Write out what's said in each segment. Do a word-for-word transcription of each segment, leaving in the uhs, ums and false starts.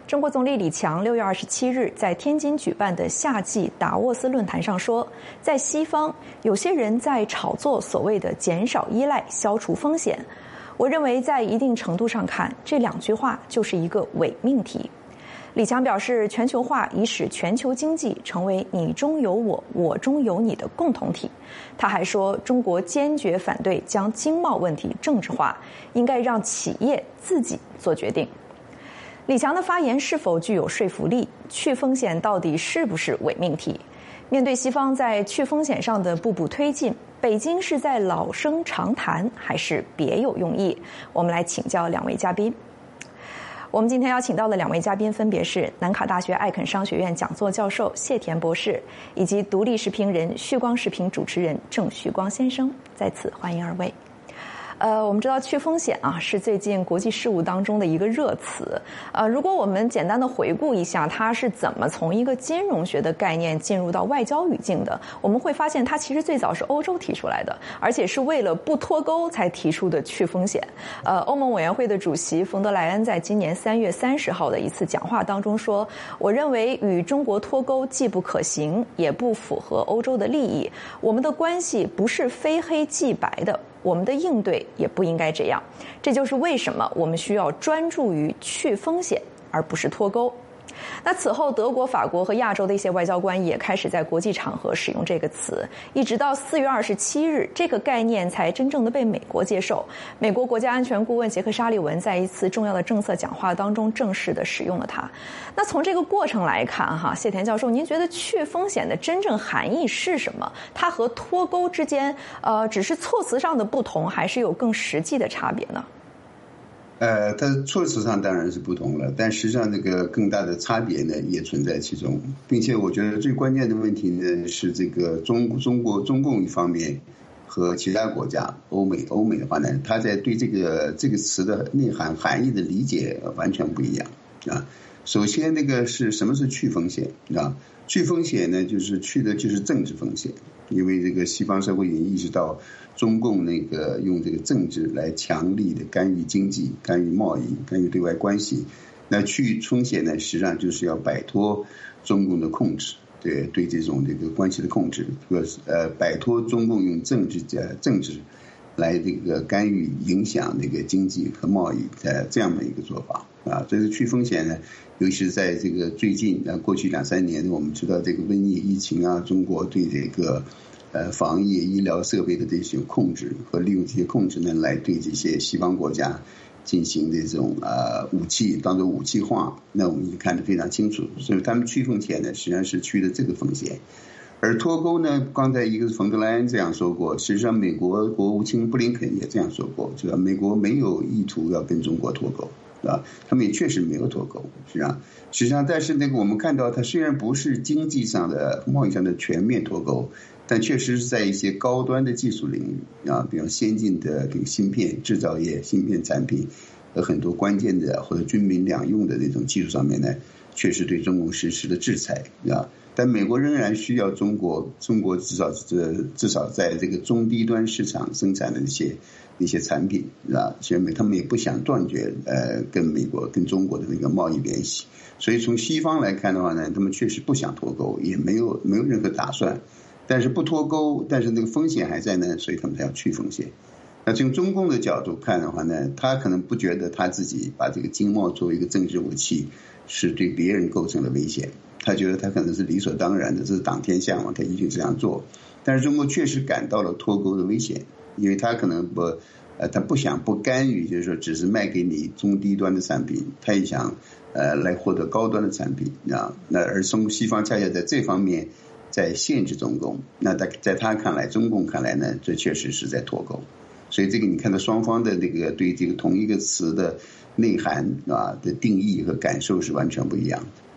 中国总理李强六月二十七日在天津举办的夏季达沃斯论坛上说，在西方有些人在炒作所谓的减少依赖、消除风险。我认为在一定程度上看，这两句话就是一个伪命题。李强表示，全球化已使全球经济成为你中有我、我中有你的共同体。他还说，中国坚决反对将经贸问题政治化，应该让企业自己做决定。李强的发言是否具有说服力？去风险到底是不是伪命题？面对西方在去风险上的步步推进，北京是在老生常谈，还是别有用意？我们来请教两位嘉宾。我们今天邀请到的两位嘉宾分别是南卡大学艾肯商学院讲座教授谢田博士，以及独立视频人旭光视频主持人郑旭光先生。在此欢迎二位。呃，我们知道去风险啊是最近国际事务当中的一个热词。呃，如果我们简单的回顾一下它是怎么从一个金融学的概念进入到外交语境的，我们会发现它其实最早是欧洲提出来的，而且是为了不脱钩才提出的去风险。呃，欧盟委员会的主席冯德莱恩在今年三月三十号的一次讲话当中说，我认为与中国脱钩既不可行，也不符合欧洲的利益。我们的关系不是非黑即白的，我们的应对也不应该这样。这就是为什么我们需要专注于去风险，而不是脱钩。那此后，德国、法国和亚洲的一些外交官也开始在国际场合使用这个词，一直到四月二十七日，这个概念才真正的被美国接受。美国国家安全顾问杰克·沙利文在一次重要的政策讲话当中正式的使用了它。那从这个过程来看，哈，谢田教授，您觉得去风险的真正含义是什么？它和脱钩之间，呃，只是措辞上的不同，还是有更实际的差别呢？ 呃，它措辞上当然是不同了，但实际上这个更大的差别呢也存在其中，并且我觉得最关键的问题呢是这个中中国中共一方面和其他国家欧美欧美的话呢，他在对这个这个词的内涵含义的理解完全不一样啊。首先，那个是什么是去风险啊？去风险呢，就是去的就是政治风险，因为这个西方社会也意识到中共那个用这个政治来强力的干预经济、干预贸易、干预对外关系。那去风险呢，实际上就是要摆脱中共的控制，对对这种这个关系的控制，呃，摆脱中共用政治呃政治来这个干预影响这个经济和贸易的这样的一个做法啊。这是去风险呢，尤其是在这个最近啊过去两三年，我们知道这个瘟疫疫情啊，中国对这个呃防疫医疗设备的这些控制和利用这些控制呢，来对这些西方国家进行这种呃武器当作武器化，那我们也看得非常清楚。所以他们去风险呢，实际上是去的这个风险。而脱钩呢，刚才一个是冯德莱恩这样说过，实际上美国国务卿布林肯也这样说过，是吧？美国没有意图要跟中国脱钩，是吧？他们也确实没有脱钩，实际上，实际上，但是那个我们看到，它虽然不是经济上的、贸易上的全面脱钩，但确实是在一些高端的技术领域啊，比如先进的这个芯片制造业、芯片产品和很多关键的或者军民两用的这种技术上面呢，确实对中共实施了制裁啊。但美国仍然需要中国，中国至少这至少在这个中低端市场生产的一些一些产品，啊，所以他们也不想断绝呃跟美国跟中国的那个贸易联系。所以从西方来看的话呢，他们确实不想脱钩，也没有没有任何打算。但是不脱钩，但是那个风险还在呢，所以他们才要去风险。那从中共的角度看的话呢，他可能不觉得他自己把这个经贸作为一个政治武器是对别人构成了危险，他觉得他可能是理所当然的，这是党天下嘛，他一定这样做。但是中国确实感到了脱钩的危险，因为他可能不呃，他不想不干预，就是说只是卖给你中低端的产品，他也想呃来获得高端的产品啊。那而从西方恰恰在这方面在限制中共，那在在他看来，中共看来呢，这确实是在脱钩。所以这个你看到双方的这个对这个同一个词的内涵啊的定义和感受是完全不一样的。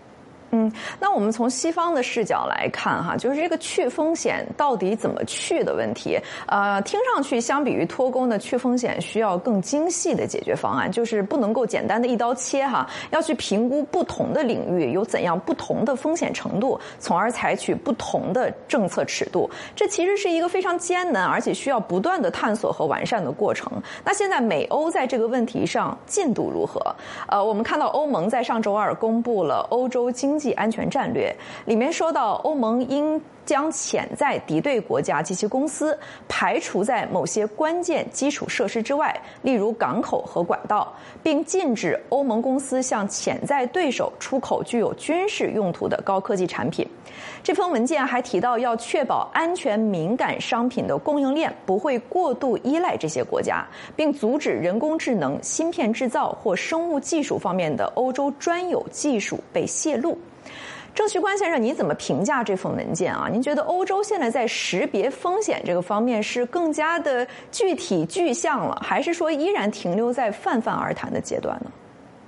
嗯，那我们从西方的视角来看哈，就是这个去风险到底怎么去的问题。呃，听上去相比于脱钩呢，去风险需要更精细的解决方案，就是不能够简单的一刀切哈，要去评估不同的领域有怎样不同的风险程度，从而采取不同的政策尺度。这其实是一个非常艰难而且需要不断的探索和完善的过程。那现在美欧在这个问题上进度如何？呃，我们看到欧盟在上周二公布了欧洲经经济安全战略，里面说到欧盟应将潜在敌对国家及其公司排除在某些关键基础设施之外，例如港口和管道，并禁止欧盟公司向潜在对手出口具有军事用途的高科技产品。这份文件还提到要确保安全敏感商品的供应链不会过度依赖这些国家，并阻止人工智能、芯片制造或生物技术方面的欧洲专有技术被泄露。郑旭关先生，你怎么评价这份文件啊？您觉得欧洲现在在识别风险这个方面是更加的具体具象了，还是说依然停留在泛泛而谈的阶段呢？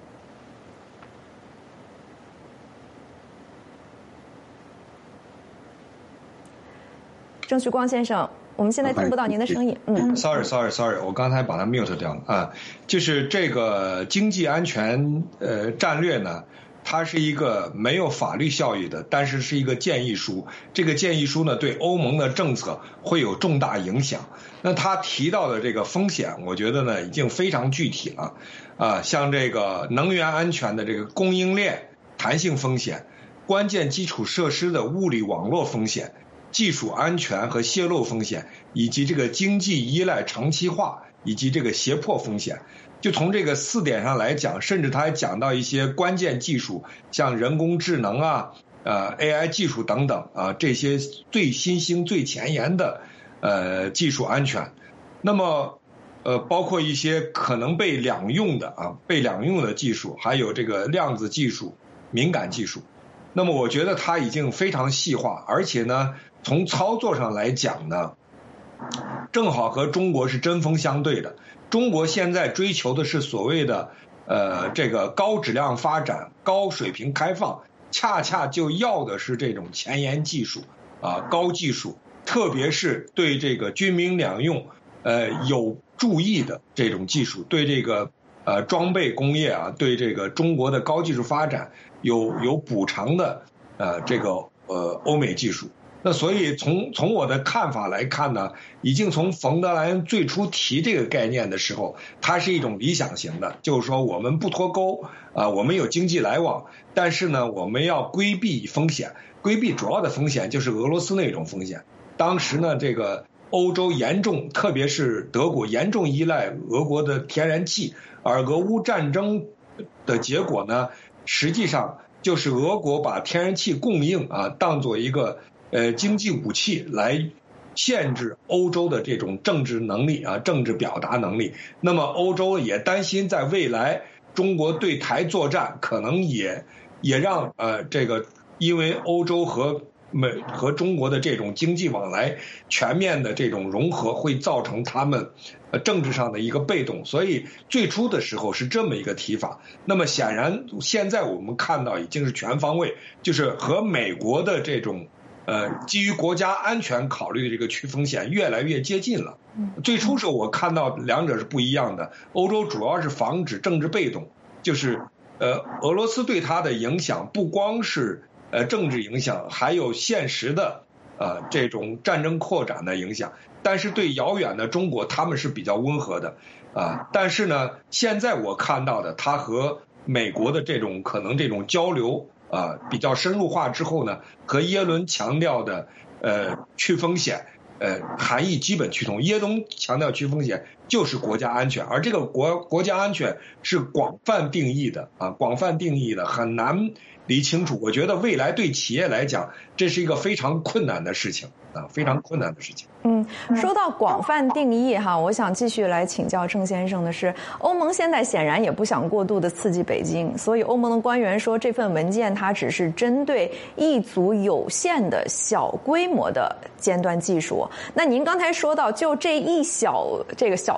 郑旭光先生，我们现在听不到您的声音。 嗯 ，sorry sorry sorry， 我刚才把它 mute 掉了啊。就是这个经济安全呃战略呢，它是一个没有法律效益的，但是是一个建议书。这个建议书呢，对欧盟的政策会有重大影响。那他提到的这个风险，我觉得呢已经非常具体了啊，像这个能源安全的这个供应链弹性风险、关键基础设施的物理网络风险、技术安全和泄露风险，以及这个经济依赖长期化以及这个胁迫风险。就从这个四点上来讲，甚至他还讲到一些关键技术，像人工智能啊、呃 A I 技术等等啊，这些最新兴、最前沿的呃技术安全。那么呃，包括一些可能被两用的啊、被两用的技术，还有这个量子技术、敏感技术。那么我觉得它已经非常细化，而且呢，从操作上来讲呢，正好和中国是针锋相对的。中国现在追求的是所谓的呃这个高质量发展、高水平开放，恰恰就要的是这种前沿技术啊、高技术，特别是对这个军民两用呃有注意的这种技术，对这个呃装备工业啊，对这个中国的高技术发展有有补偿的呃这个呃欧美技术。那所以从从我的看法来看呢，已经从冯德莱恩最初提这个概念的时候，它是一种理想型的，就是说我们不脱钩啊、呃，我们有经济来往，但是呢，我们要规避风险，规避主要的风险就是俄罗斯那种风险。当时呢，这个欧洲严重，特别是德国严重依赖俄国的天然气，而俄乌战争的结果呢，实际上就是俄国把天然气供应啊当做一个呃，经济武器来限制欧洲的这种政治能力啊，政治表达能力。那么欧洲也担心在未来中国对台作战，可能也也让呃这个因为欧洲和美和中国的这种经济往来全面的这种融合，会造成他们呃政治上的一个被动。所以最初的时候是这么一个提法。那么显然现在我们看到已经是全方位，就是和美国的这种。呃，基于国家安全考虑的这个去风险越来越接近了。最初时候我看到两者是不一样的。欧洲主要是防止政治被动，就是呃，俄罗斯对它的影响不光是呃政治影响，还有现实的呃这种战争扩展的影响。但是对遥远的中国，他们是比较温和的啊。但是呢，现在我看到的，它和美国的这种可能这种交流。啊，比较深入化之后呢，和耶伦强调的呃去风险，呃含义基本趋同。耶伦强调去风险就是国家安全，而这个国国家安全是广泛定义的啊，广泛定义的很难理清楚。我觉得未来对企业来讲，这是一个非常困难的事情啊，非常困难的事情。 嗯，说到广泛定义哈，我想继续来请教郑先生的是，欧盟现在显然也不想过度的刺激北京，所以欧盟的官员说这份文件它只是针对一组有限的小规模的尖端技术。那您刚才说到，就这一小这个小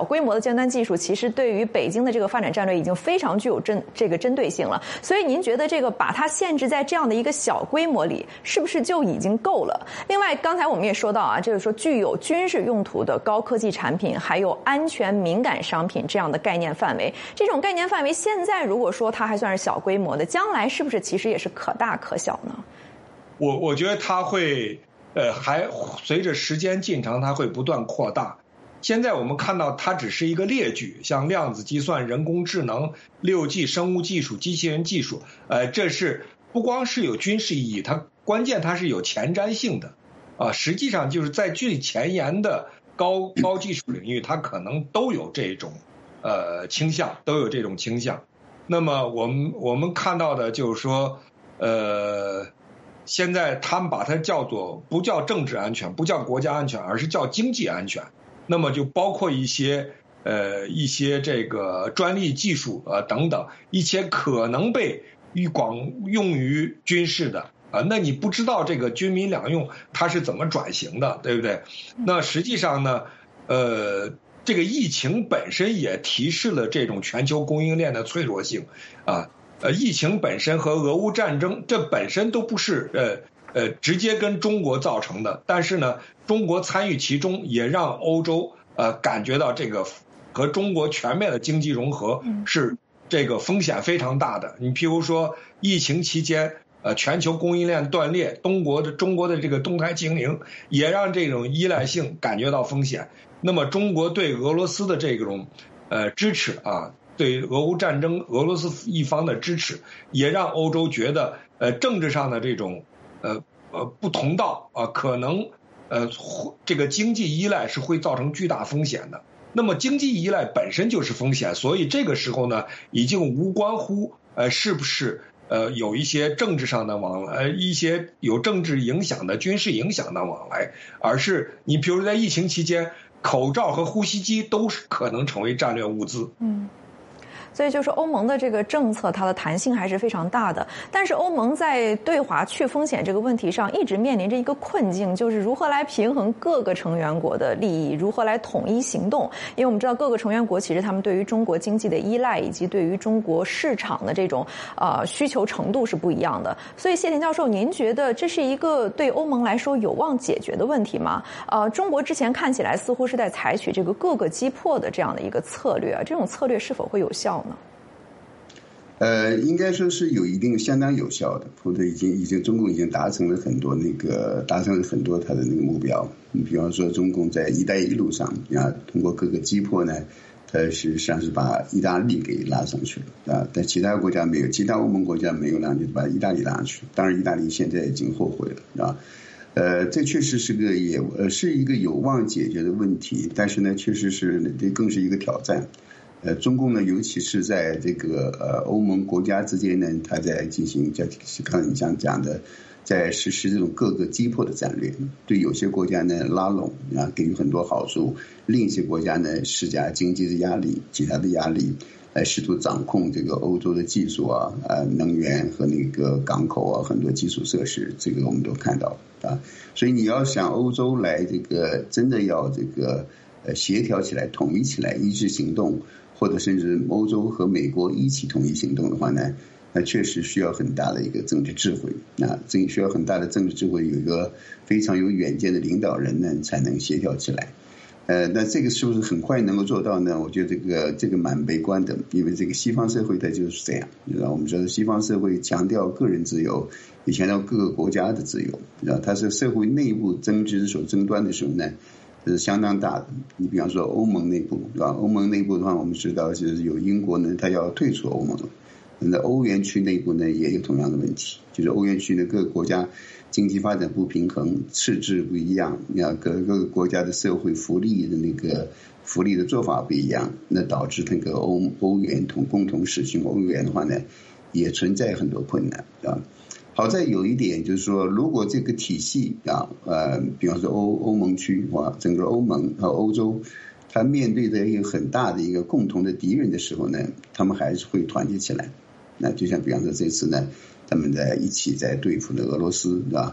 小规模的尖端技术，其实对于北京的这个发展战略已经非常具有针这个针对性了。所以您觉得这个把它限制在这样的一个小规模里，是不是就已经够了？另外，刚才我们也说到啊，就是说具有军事用途的高科技产品，还有安全敏感商品这样的概念范围，这种概念范围现在如果说它还算是小规模的，将来是不是其实也是可大可小呢？ 我我觉得它会。呃，还随着时间进程，它会不断扩大。现在我们看到它只是一个列举，像量子计算、人工智能、六 G 生物技术、机器人技术，呃，这是不光是有军事意义，它关键它是有前瞻性的，啊，实际上就是在最前沿的高高技术领域，它可能都有这种呃倾向，都有这种倾向。那么我们我们看到的就是说，呃。现在他们把它叫做不叫政治安全，不叫国家安全，而是叫经济安全。那么就包括一些呃一些这个专利技术呃等等一些可能被广用于军事的啊、呃，那你不知道这个军民两用它是怎么转型的，对不对？那实际上呢，呃，这个疫情本身也提示了这种全球供应链的脆弱性啊。呃，疫情本身和俄乌战争，这本身都不是呃呃直接跟中国造成的，但是呢，中国参与其中，也让欧洲呃感觉到这个和中国全面的经济融合是这个风险非常大的。你譬如说，疫情期间，呃，全球供应链断裂，中国的中国的这个动态清零，也让这种依赖性感觉到风险。那么，中国对俄罗斯的这种呃支持啊。对俄乌战争，俄罗斯一方的支持，也让欧洲觉得，呃，政治上的这种，呃呃不同道啊、呃，可能，呃，这个经济依赖是会造成巨大风险的。那么经济依赖本身就是风险，所以这个时候呢，已经无关乎呃是不是呃有一些政治上的往来，一些有政治影响的军事影响的往来，而是你比如在疫情期间，口罩和呼吸机都是可能成为战略物资。 嗯。所以就是欧盟的这个政策，它的弹性还是非常大的。但是欧盟在对华去风险这个问题上，一直面临着一个困境，就是如何来平衡各个成员国的利益，如何来统一行动。因为我们知道各个成员国其实他们对于中国经济的依赖，以及对于中国市场的这种呃需求程度是不一样的。所以谢田教授，您觉得这是一个对欧盟来说有望解决的问题吗？呃，中国之前看起来似乎是在采取这个各个击破的这样的一个策略，这种策略是否会有效？ 呃，应该说是有一定相当有效的，或者已经已经中共已经达成了很多那个达成了很多他的那个目标。你比方说，中共在“一带一路”上啊，通过各个击破呢，它实际上是把意大利给拉上去了啊，但其他国家没有，其他欧盟国家没有让你把意大利拉上去。当然，意大利现在已经后悔了啊。呃，这确实是个也呃是一个有望解决的问题，但是呢，确实是这更是一个挑战。呃，中共呢，尤其是在这个呃欧盟国家之间呢，它在进行叫刚才你想讲的，在实施这种各个击破的战略，对有些国家呢拉拢啊，给予很多好处；另一些国家呢施加经济的压力、其他的压力，来试图掌控这个欧洲的技术啊、呃能源和那个港口啊很多基础设施，这个我们都看到啊。所以你要想欧洲来这个真的要这个呃协调起来、统一起来、一致行动。或者甚至欧洲和美国一起统一行动的话呢，那确实需要很大的一个政治智慧啊，这需要很大的政治智慧，有一个非常有远见的领导人呢，才能协调起来。呃，那这个是不是很快能够做到呢？我觉得这个这个蛮悲观的，因为这个西方社会它就是这样，你知道，我们知道西方社会强调个人自由，也强调各个国家的自由，你知道，它是社会内部争执所争端的时候呢。这是相当大的。你比方说欧盟内部，对吧？欧盟内部的话，我们知道就是有英国呢，它要退出欧盟了。那欧元区内部呢，也有同样的问题，就是欧元区的各个国家经济发展不平衡，赤字不一样，你看各各个国家的社会福利的那个福利的做法不一样，那导致那个欧欧元同共同实行欧元的话呢，也存在很多困难，啊。好在有一点就是说，如果这个体系啊，呃，比方说欧欧盟区啊，整个欧盟和欧洲，它面对着一个很大的一个共同的敌人的时候呢，他们还是会团结起来。那就像比方说这次呢，他们在一起在对付的俄罗斯，对吧？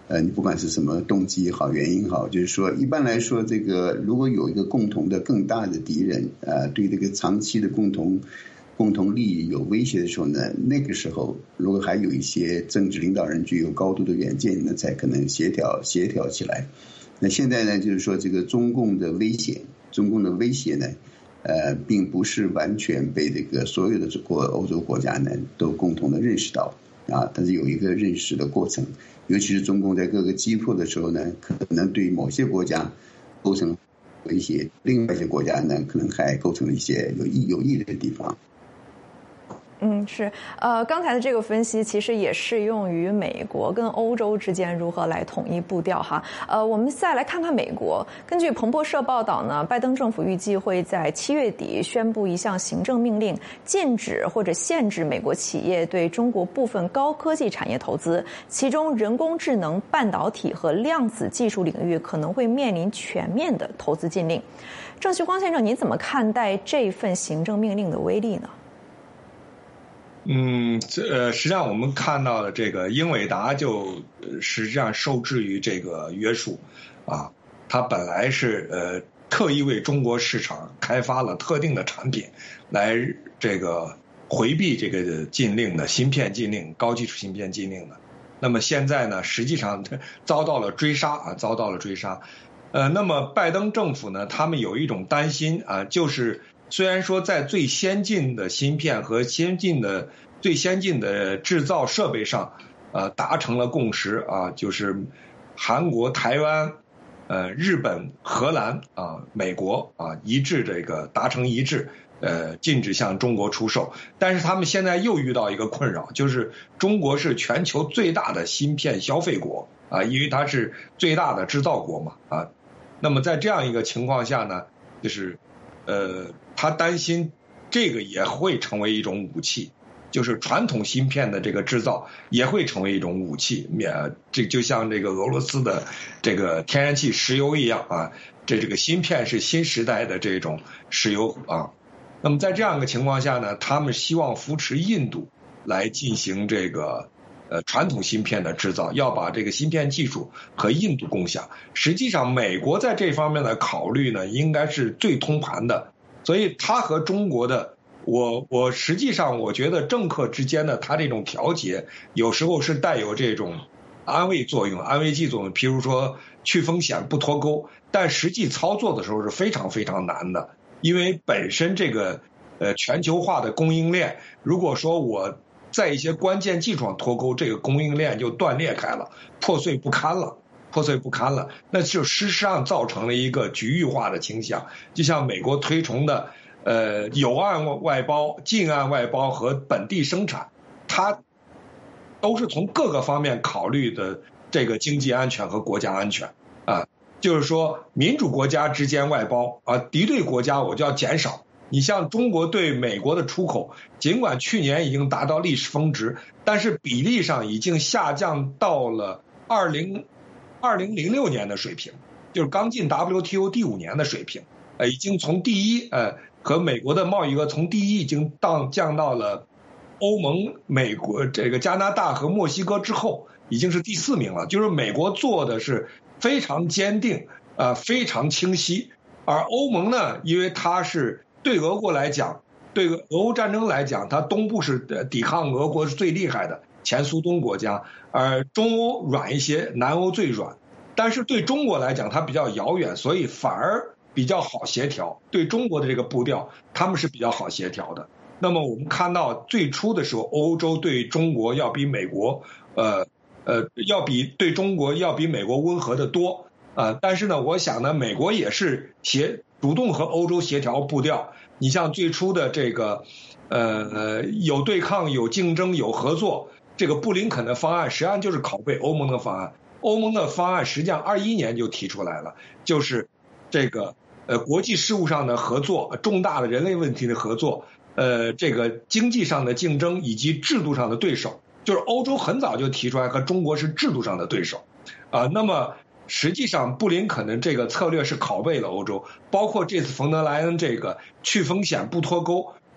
呃，你不管是什么动机也好，原因好，就是说，一般来说，这个如果有一个共同的更大的敌人，呃，对这个长期的共同共同利益有威胁的时候呢，那个时候如果还有一些政治领导人具有高度的远见呢，才可能协调协调起来。那现在呢，就是说这个中共的威胁，中共的威胁呢，呃，并不是完全被这个所有的国欧洲国家呢都共同的认识到啊，但是有一个认识的过程。尤其是中共在各个击破的时候呢，可能对某些国家构成威胁，另外一些国家呢，可能还构成了一些有益有益的地方。 嗯，是，呃，刚才的这个分析其实也适用于美国跟欧洲之间如何来统一步调哈。呃，我们再来看看美国。根据彭博社报道呢，拜登政府预计会在七月底宣布一项行政命令，禁止或者限制美国企业对中国部分高科技产业投资，其中人工智能、半导体和量子技术领域可能会面临全面的投资禁令。郑旭光先生，您怎么看待这份行政命令的威力呢？ 嗯，呃，实际上我们看到的这个英伟达就实际上受制于这个约束，啊，它本来是呃特意为中国市场开发了特定的产品，来这个回避这个禁令的芯片禁令、高技术芯片禁令的。那么现在呢，实际上遭到了追杀啊，遭到了追杀。呃，那么拜登政府呢，他们有一种担心啊，就是虽然说在最先进的芯片和先进的最先进的制造设备上，呃，达成了共识啊，就是韩国、台湾、呃、日本、荷兰啊、美国啊一致这个达成一致，呃，禁止向中国出售。但是他们现在又遇到一个困扰，就是中国是全球最大的芯片消费国啊，因为它是最大的制造国嘛啊。那么在这样一个情况下呢，就是呃，他担心这个也会成为一种武器，就是传统芯片的这个制造也会成为一种武器，免这就像这个俄罗斯的这个天然气、石油一样啊，这这个芯片是新时代的这种石油啊。那么在这样一个情况下呢，他们希望扶持印度来进行这个呃传统芯片的制造，要把这个芯片技术和印度共享。实际上，美国在这方面的考虑呢，应该是最通盘的，所以它和中国的。我我实际上我觉得政客之间的他这种调节有时候是带有这种安慰作用、安慰剂作用，譬如说去风险不脱钩，但实际操作的时候是非常非常难的，因为本身这个呃全球化的供应链，如果说我在一些关键技术上脱钩，这个供应链就断裂开了，破碎不堪了。破碎不堪了，那就事实上造成了一个局域化的倾向，就像美国推崇的呃有岸外包、近岸外包和本地生产，它都是从各个方面考虑的这个经济安全和国家安全啊，就是说民主国家之间外包啊，敌对国家我就要减少。你像中国对美国的出口，尽管去年已经达到历史峰值，但是比例上已经下降到了二零二零零六年的水平，就是刚进 W T O 第五年的水平，呃，已经从第一呃和美国的贸易额从第一已经到降到了欧盟、美国、这个加拿大和墨西哥之后，已经是第四名了。就是美国做的是非常坚定，呃，非常清晰，而欧盟呢，因为它是对俄国来讲，对俄乌战争来讲，它东部是抵抗俄国是最厉害的前苏东国家，而中欧软一些，南欧最软。但是对中国来讲，它比较遥远，所以反而比较好协调。对中国的这个步调，他们是比较好协调的。那么我们看到最初的时候，欧洲对中国要比美国，呃呃，要比对中国要比美国温和的多。呃，但是呢，我想呢，美国也是协主动和欧洲协调步调。你像最初的这个，呃，有对抗、有竞争、有合作。这个布林肯的方案实际上就是拷贝欧盟的方案，欧盟的方案实际上二一年就提出来了，就是这个呃国际事务上的合作，重大的人类问题的合作，呃这个经济上的竞争以及制度上的对手，就是欧洲很早就提出来和中国是制度上的对手，啊、呃，那么实际上布林肯的这个策略是拷贝了欧洲，包括这次冯德莱恩这个去风险不脱钩。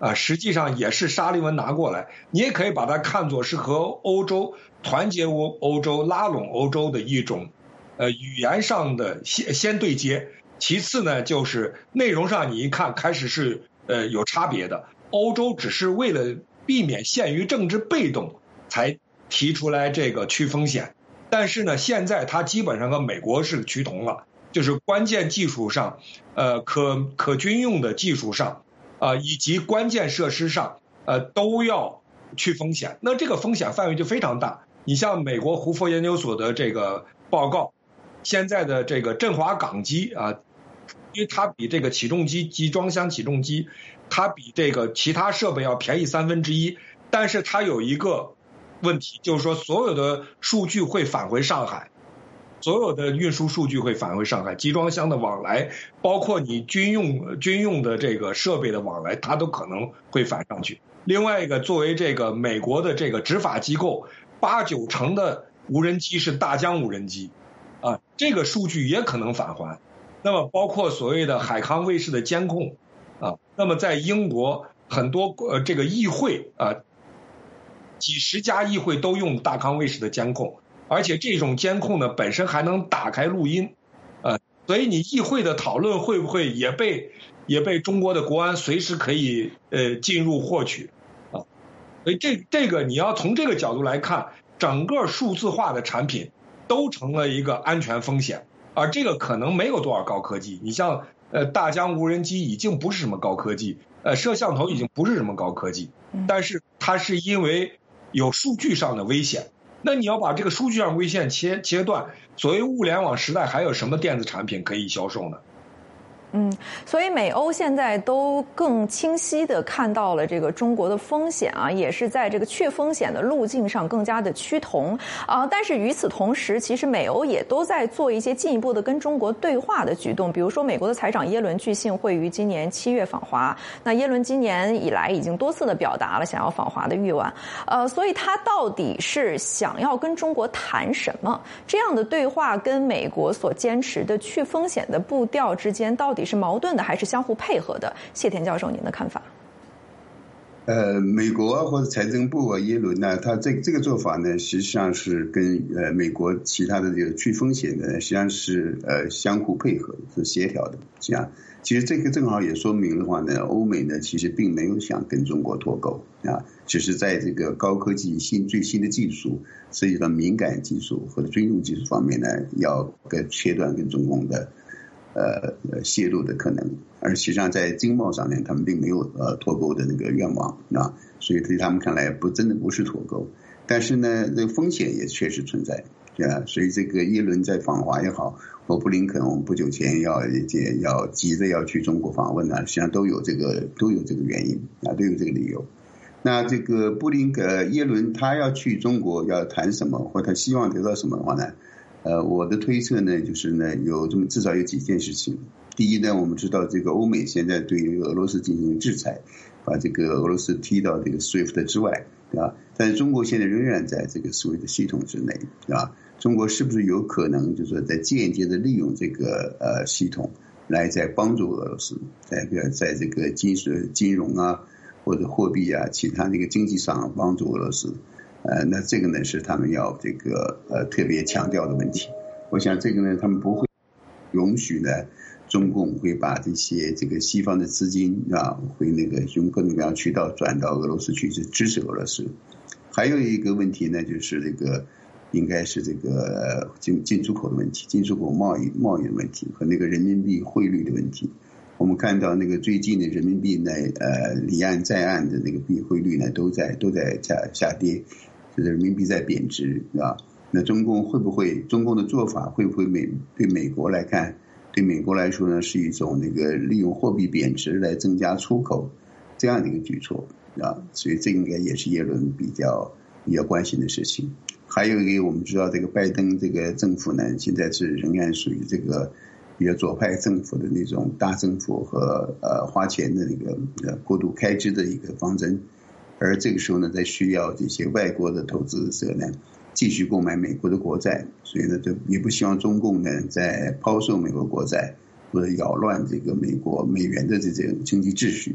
啊，实际上也是沙利文拿过来，你也可以把它看作是和欧洲团结欧欧洲、拉拢欧洲的一种，呃，语言上的先先对接。其次呢，就是内容上你一看开始是呃有差别的。欧洲只是为了避免陷于政治被动，才提出来这个去风险。但是呢，现在它基本上和美国是趋同了，就是关键技术上，呃，可可军用的技术上。啊，以及关键设施上，呃，都要去风险。那这个风险范围就非常大。你像美国胡佛研究所的这个报告，现在的这个振华港机啊，因为它比这个起重机集装箱起重机，它比这个其他设备要便宜三分之一，但是它有一个问题，就是说所有的数据会返回上海。所有的运输数据会返回上海，集装箱的往来，包括你军用军用的这个设备的往来，它都可能会返上去。另外一个，作为这个美国的这个执法机构，八九成的无人机是大疆无人机，啊，这个数据也可能返还。那么包括所谓的海康卫视的监控，啊，那么在英国很多呃这个议会啊，几十家议会都用大康卫视的监控。而且这种监控呢，本身还能打开录音，呃，所以你议会的讨论会不会也被也被中国的国安随时可以呃进入获取啊？所以这这个你要从这个角度来看，整个数字化的产品都成了一个安全风险，而这个可能没有多少高科技。你像呃大疆无人机已经不是什么高科技，呃摄像头已经不是什么高科技，但是它是因为有数据上的危险。那你要把这个数据上危险切切断，所谓物联网时代还有什么电子产品可以销售呢？ 嗯，所以美欧现在都更清晰地看到了这个中国的风险啊，也是在这个去风险的路径上更加的趋同啊。但是与此同时，其实美欧也都在做一些进一步的跟中国对话的举动，比如说美国的财长耶伦据信会于今年七月访华。那耶伦今年以来已经多次的表达了想要访华的欲望，呃，所以他到底是想要跟中国谈什么？这样的对话跟美国所坚持的去风险的步调之间到底是矛盾的还是相互配合的？谢田教授，您的看法？ 呃，美国或者财政部啊，耶伦呢，他这这个做法呢，实际上是跟呃美国其他的这个去风险的，实际上是呃相互配合，是协调的。这样，其实这个正好也说明的话呢，欧美呢其实并没有想跟中国脱钩啊，只是在这个高科技新最新的技术涉及到敏感技术或者军用技术方面呢，要跟切断跟中共的。呃，泄露的可能，而实际上在经贸上面，他们并没有呃脱钩的那个愿望啊，所以对他们看来不真的不是脱钩，但是呢，这个风险也确实存在，对吧？所以这个耶伦在访华也好，或布林肯我们不久前要要急着要去中国访问呢，实际上都有这个都有这个原因啊，都有这个理由。那这个布林肯耶伦他要去中国要谈什么，或他希望得到什么的话呢？呃，我的推测呢，就是呢，有这么至少有几件事情。第一呢，我们知道这个欧美现在对于俄罗斯进行制裁，把这个俄罗斯踢到这个 SWIFT 之外，对吧？但是中国现在仍然在这个 SWIFT 系统之内，对吧？中国是不是有可能就是说在间接的利用这个呃系统来在帮助俄罗斯，在在这个金金融啊或者货币啊其他那个经济上帮助俄罗斯？呃，那这个呢是他们要这个呃特别强调的问题。我想这个呢，他们不会容许呢，中共会把这些这个西方的资金啊，会那个用各种各样渠道转到俄罗斯去，去支持俄罗斯。还有一个问题呢，就是这个应该是这个进进出口的问题，进出口贸易贸易的问题和那个人民币汇率的问题。我们看到那个最近的人民币呢，呃，离岸在岸的那个币汇率呢，都在都在下下跌。就是人民币在贬值，是吧？那中共会不会，中共的做法会不会美对美国来看，对美国来说呢，是一种那个利用货币贬值来增加出口这样的一个举措啊？所以这应该也是耶伦比较比较关心的事情。还有一个，我们知道这个拜登这个政府呢，现在是仍然属于这个比较左派政府的那种大政府和呃花钱的那个呃过度开支的一个方针。而这个时候呢，在需要这些外国的投资者呢，继续购买美国的国债，所以呢，就也不希望中共呢在抛售美国国债或者扰乱这个美国美元的这种经济秩序。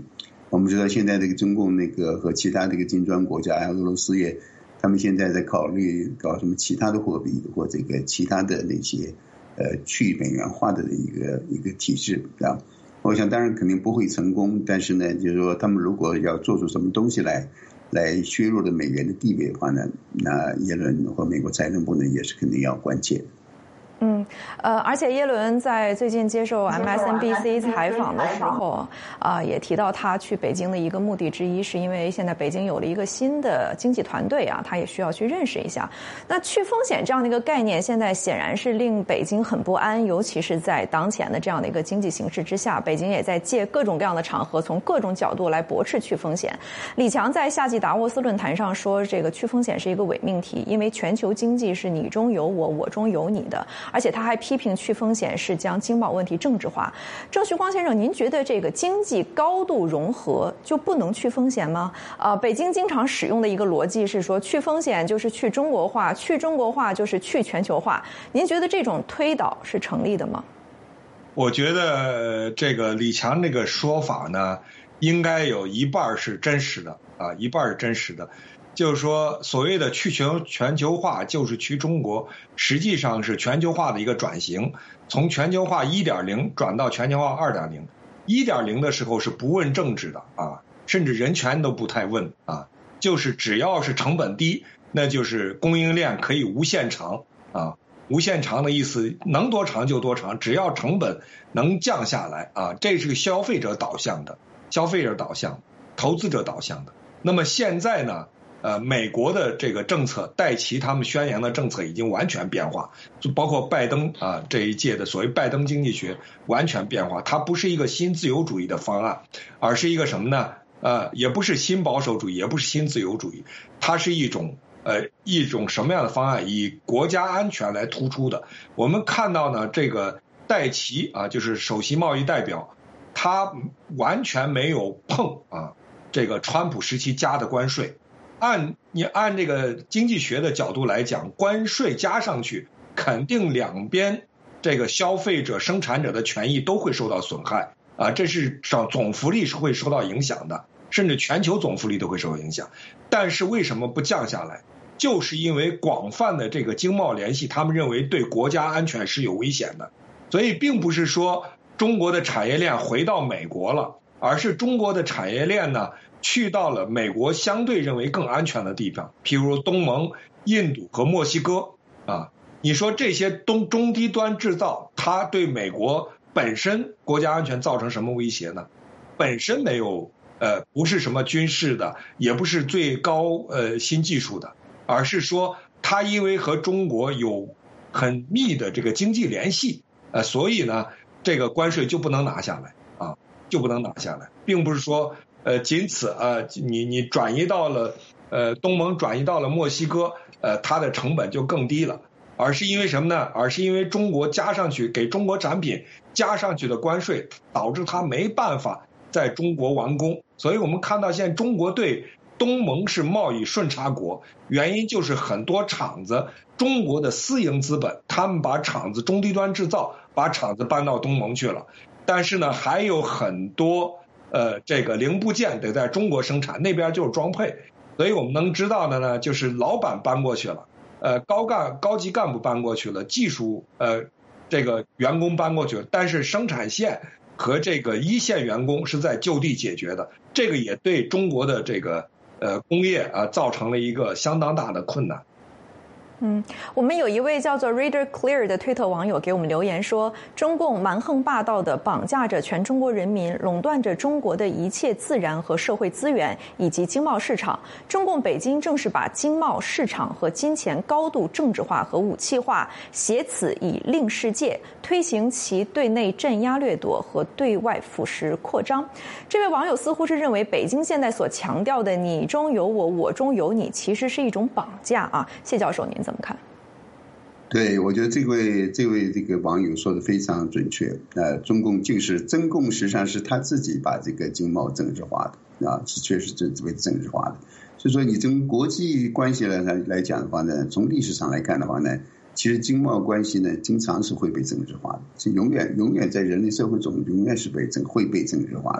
我们知道现在这个中共那个和其他这个金砖国家，还有俄罗斯也，他们现在在考虑搞什么其他的货币或这个其他的那些呃去美元化的一个一个体制啊。我想当然肯定不会成功，但是呢，就是说他们如果要做出什么东西来，来削弱了美元的地位的话呢，那耶伦和美国财政部呢也是肯定要关切。 嗯，呃，而且耶伦在最近接受 M S N B C 采访的时候，啊、呃，也提到他去北京的一个目的之一，是因为现在北京有了一个新的经济团队啊，他也需要去认识一下。那去风险这样的一个概念，现在显然是令北京很不安，尤其是在当前的这样的一个经济形势之下，北京也在借各种各样的场合，从各种角度来驳斥去风险。李强在夏季达沃斯论坛上说，这个去风险是一个伪命题，因为全球经济是你中有我，我中有你的。而且他还批评去风险是将经贸问题政治化。郑旭光先生，您觉得这个经济高度融合就不能去风险吗？啊、呃，北京经常使用的一个逻辑是说，去风险就是去中国化，去中国化就是去全球化。您觉得这种推导是成立的吗？ 我觉得这个李强这个说法呢，应该有一半是真实的啊，一半是真实的。就是说，所谓的去全全球化就是去中国，实际上是全球化的一个转型，从全球化 一点零 转到全球化 二点零。一点零 的时候是不问政治的啊，甚至人权都不太问啊，就是只要是成本低，那就是供应链可以无限长啊，无限长的意思能多长就多长，只要成本能降下来啊，这是个消费者导向的，消费者导向、投资者导向的。那么现在呢？呃，美国的这个政策，戴奇他们宣扬的政策已经完全变化，就包括拜登啊这一届的所谓拜登经济学完全变化，它不是一个新自由主义的方案，而是一个什么呢？呃，也不是新保守主义，也不是新自由主义，它是一种呃一种什么样的方案？以国家安全来突出的。我们看到呢，这个戴奇啊，就是首席贸易代表，他完全没有碰啊这个川普时期加的关税。按你按这个经济学的角度来讲，关税加上去，肯定两边这个消费者、生产者的权益都会受到损害啊，这是总福利是会受到影响的，甚至全球总福利都会受到影响。但是为什么不降下来？就是因为广泛的这个经贸联系，他们认为对国家安全是有危险的，所以并不是说中国的产业链回到美国了，而是中国的产业链呢，去到了美国相对认为更安全的地方，譬如东盟、印度和墨西哥啊。你说这些中中低端制造，它对美国本身国家安全造成什么威胁呢？本身没有，呃，不是什么军事的，也不是最高呃新技术的，而是说它因为和中国有很密的这个经济联系，呃，所以呢，这个关税就不能拿下来啊，就不能拿下来，并不是说。呃，仅此啊，你你转移到了呃东盟，转移到了墨西哥，呃，它的成本就更低了，而是因为什么呢？而是因为中国加上去给中国产品加上去的关税，导致它没办法在中国完工。所以我们看到现在中国对东盟是贸易顺差国，原因就是很多厂子，中国的私营资本，他们把厂子中低端制造，把厂子搬到东盟去了，但是呢，还有很多。呃，这个零部件得在中国生产，那边就是装配，所以我们能知道的呢，就是老板搬过去了，呃，高干高级干部搬过去了，技术呃这个员工搬过去了，但是生产线和这个一线员工是在就地解决的，这个也对中国的这个呃工业啊造成了一个相当大的困难。 嗯，我们有一位叫做 Reader Clear 的推特网友给我们留言说，中共蛮横霸道地绑架着全中国人民，垄断着中国的一切自然和社会资源以及经贸市场。中共北京正是把经贸市场和金钱高度政治化和武器化，挟此以令世界，推行其对内镇压掠夺和对外腐蚀扩张。这位网友似乎是认为，北京现在所强调的你中有我，我中有你，其实是一种绑架啊。谢教授，您怎么看？ 对，我觉得这位这位这个网友说的非常准确。呃，中共就是中共，实际上是他自己把这个经贸政治化的啊，是确实这为政治化的。所以说，你从国际关系来来讲的话呢，从历史上来看的话呢，其实经贸关系呢，经常是会被政治化的，是永远永远在人类社会中永远是被政会被政治化的。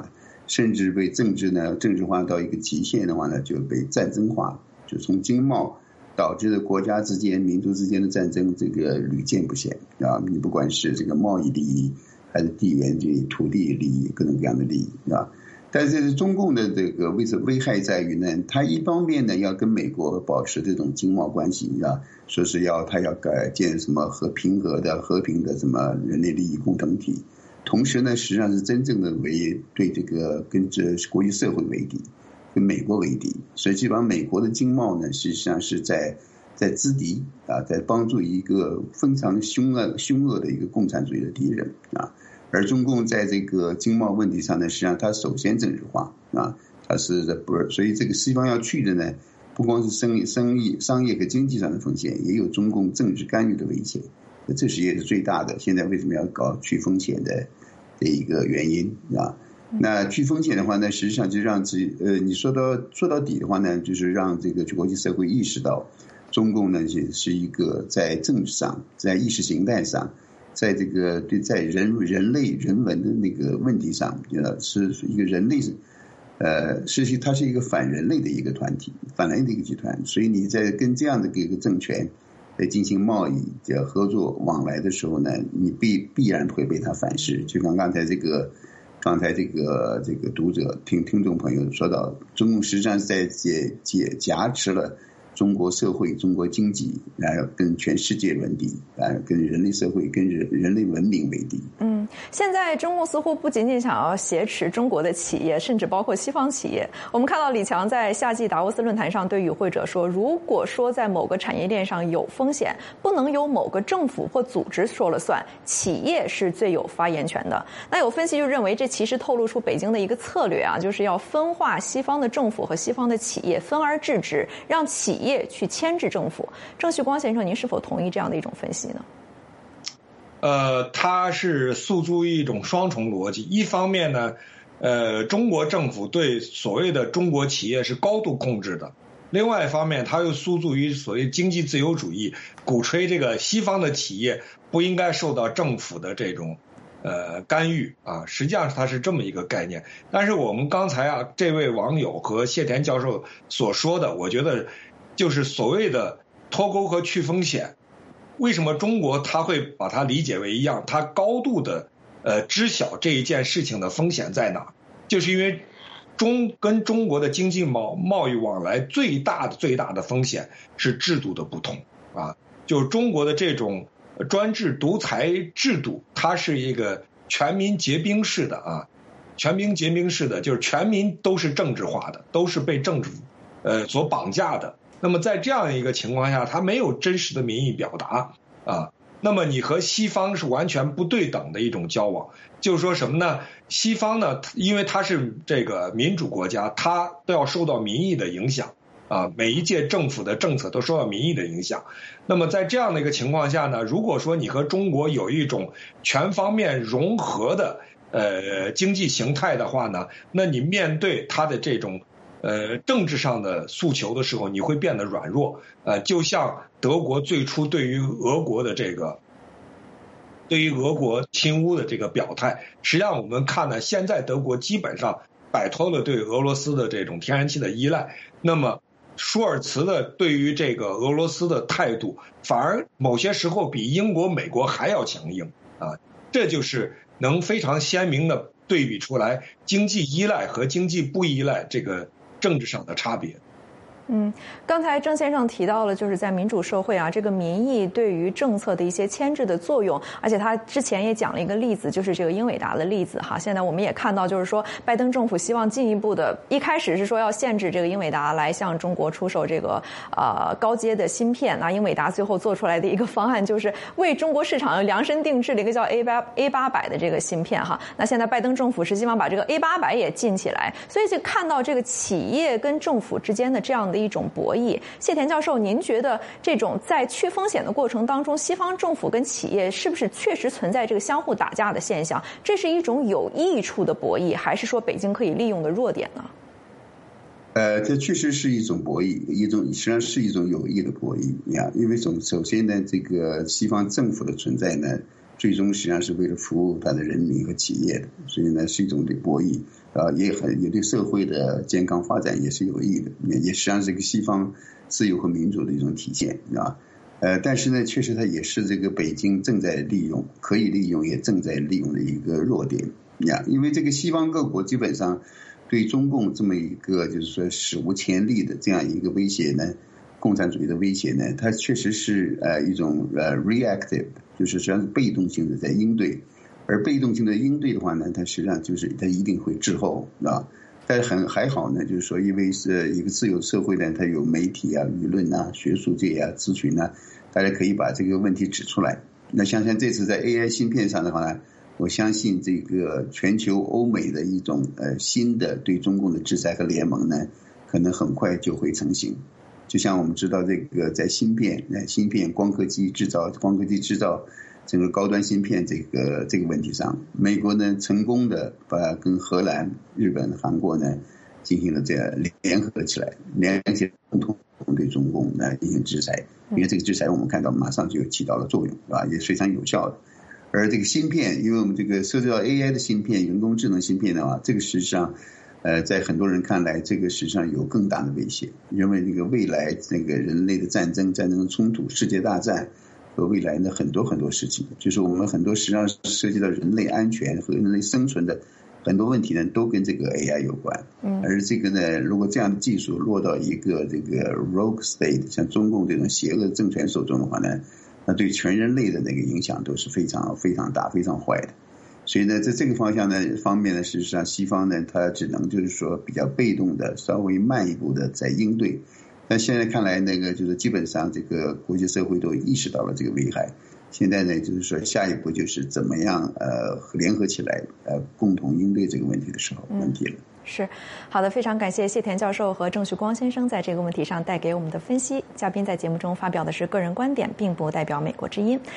甚至被政治呢政治化到一个极限的话呢，就被战争化，就从经贸导致的国家之间、民族之间的战争，这个屡见不鲜啊！你不管是这个贸易利益，还是地缘利益、土地利益，各种各样的利益啊。但是中共的这个危危害在于呢，它一方面呢要跟美国保持这种经贸关系啊，说是要它要改建什么和平和的和平的什么人类利益共同体，同时呢实际上是真正的为对这个跟这国际社会为敌，跟美国为敌，所以基本上美国的经贸呢实际上是在在资敌啊，在帮助一个非常凶恶凶恶的一个共产主义的敌人啊。而中共在这个经贸问题上呢，实际上它首先政治化啊，它是不是？所以这个西方要去的呢，不光是生意、生意、商业和经济上的风险，也有中共政治干预的危险。这是也是最大的。现在为什么要搞去风险的的一个原因啊？那去风险的话呢，实际上就让自己呃，你说到说到底的话呢，就是让这个国际社会意识到，中共呢是是一个在政治上、在意识形态上。在这个对在人人类人文的那个问题上，呃，是一个人类，呃，实际它是一个反人类的一个团体，反人类的一个集团。所以你在跟这样的一个政权在进行贸易的合作往来的时候呢，你必必然会被它反噬。就像刚才这个，刚才这个这个读者听听众朋友说到，中共实际上是在解解挟持了中国社会、中国经济，然后跟全世界为敌，啊，跟人类社会、跟人人类文明为敌。 嗯，现在中共似乎不仅仅想要挟持中国的企业，甚至包括西方企业。我们看到李强在夏季达沃斯论坛上对与会者说，如果说在某个产业链上有风险，不能由某个政府或组织说了算，企业是最有发言权的。那有分析就认为，这其实透露出北京的一个策略啊，就是要分化西方的政府和西方的企业，分而治之，让企业业去牵制政府。郑旭光先生，您是否同意这样的一种分析呢？ 呃，它是诉诸于一种双重逻辑。一方面呢，呃，中国政府对所谓的中国企业是高度控制的；另外一方面，它又诉诸于所谓经济自由主义，鼓吹这个西方的企业不应该受到政府的这种呃干预啊。实际上它是这么一个概念。但是我们刚才啊，这位网友和谢田教授所说的，我觉得就是所谓的脱钩和去风险。为什么中国他会把它理解为一样？他高度的呃知晓这一件事情的风险在哪？就是因为中跟中国的经济贸贸易往来最大的最大的风险是制度的不同啊，就是中国的这种专制独裁制度，它是一个全民结兵式的啊，全民结兵式的，就是全民都是政治化的，都是被政治呃所绑架的。那么在这样一个情况下，它没有真实的民意表达啊，那么你和西方是完全不对等的一种交往。就是说什么呢？西方呢，因为它是这个民主国家，它都要受到民意的影响啊，每一届政府的政策都受到民意的影响。那么在这样的一个情况下呢，如果说你和中国有一种全方面融合的呃经济形态的话呢，那你面对它的这种呃，政治上的诉求的时候，你会变得软弱。呃，就像德国最初对于俄国的这个，对于俄国侵乌的这个表态，实际上我们看呢，现在德国基本上摆脱了对俄罗斯的这种天然气的依赖。那么，舒尔茨的对于这个俄罗斯的态度，反而某些时候比英国、美国还要强硬啊。这就是能非常鲜明的对比出来经济依赖和经济不依赖这个政治上的差别。 嗯，刚才郑先生提到了，就是在民主社会啊，这个民意对于政策的一些牵制的作用，而且他之前也讲了一个例子，就是这个英伟达的例子哈。现在我们也看到，就是说拜登政府希望进一步的，一开始是说要限制这个英伟达来向中国出售这个呃高阶的芯片，那英伟达最后做出来的一个方案就是为中国市场量身定制了一个叫 A 八 A 八百的这个芯片哈。那现在拜登政府是希望把这个 A 八百也进起来，所以就看到这个企业跟政府之间的这样的一种博弈。谢田教授，您觉得这种在去风险的过程当中，西方政府跟企业是不是确实存在这个相互打架的现象？这是一种有益处的博弈，还是说北京可以利用的弱点呢？ 呃，这确实是一种博弈，一种实际上是一种有益的博弈呀。因为首首先呢，这个西方政府的存在呢， 最终实际上是为了服务他的人民和企业的，所以呢是一种对博弈啊，也很也对社会的健康发展也是有益的，也也实际上是一个西方自由和民主的一种体现啊。呃，但是呢，确实它也是这个北京正在利用、可以利用也正在利用的一个弱点呀。因为这个西方各国基本上对中共这么一个就是说史无前例的这样一个威胁呢，共产主义的威胁呢，它确实是呃一种呃 reactive， 就是实际上是被动性的在应对，而被动性的应对的话呢，它实际上就是它一定会滞后啊。但是很还好呢，就是说，因为是一个自由社会呢，它有媒体啊、舆论啊、学术界啊、咨询啊，大家可以把这个问题指出来。那像像这次在 A I 芯片上的话呢，我相信这个全球欧美的一种呃新的对中共的制裁和联盟呢，可能很快就会成型。就像我们知道这个在芯片、芯片、光刻机制造、光刻机制造整个高端芯片这个这个问题上，美国呢成功的把跟荷兰、日本、韩国呢进行了这样联合起来，联合起来共同对中共呢进行制裁，因为这个制裁我们看到马上就起到了作用，是吧？也非常有效的。而这个芯片，因为我们这个涉及到 A I 的芯片、人工智能芯片的话，这个实际上。呃，在很多人看来，这个实际上有更大的威胁，因为那个未来那个人类的战争、战争的冲突、世界大战和未来的很多很多事情，就是我们很多实际上涉及到人类安全和人类生存的很多问题呢，都跟这个 A I 有关。嗯，而这个呢，如果这样的技术落到一个这个 rogue state， 像中共这种邪恶政权手中的话呢，那对全人类的那个影响都是非常非常大、非常坏的。所以呢，在这个方向呢方面呢，事实上西方呢，它只能就是说比较被动的、稍微慢一步的在应对。但现在看来，那个就是基本上这个国际社会都意识到了这个危害。现在呢，就是说下一步就是怎么样呃联合起来呃共同应对这个问题的时候问题了。嗯， 是，好的，非常感谢谢田教授和郑旭光先生在这个问题上带给我们的分析。嘉宾在节目中发表的是个人观点，并不代表美国之音。